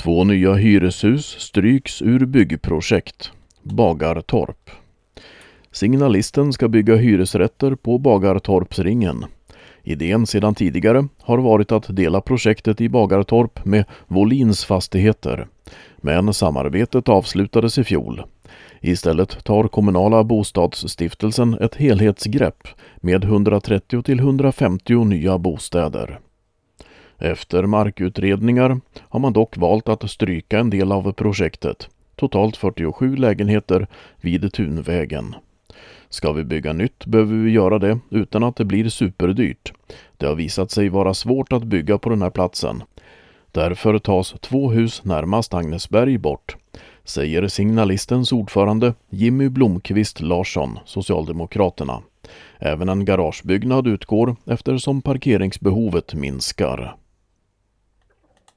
2 nya hyreshus stryks ur byggprojekt. Bagartorp. Signalisten ska bygga hyresrätter på Bagartorpsringen. Idén sedan tidigare har varit att dela projektet i Bagartorp med Volins fastigheter. Men samarbetet avslutades i fjol. Istället tar kommunala bostadsstiftelsen ett helhetsgrepp med 130 till 150 nya bostäder. Efter markutredningar har man dock valt att stryka en del av projektet, totalt 47 lägenheter vid Tunvägen. Ska vi bygga nytt behöver vi göra det utan att det blir superdyrt. Det har visat sig vara svårt att bygga på den här platsen. Därför tas 2 hus närmast Agnesberg bort, säger signalistens ordförande Jimmy Blomqvist Larsson, Socialdemokraterna. Även en garagebyggnad utgår eftersom parkeringsbehovet minskar.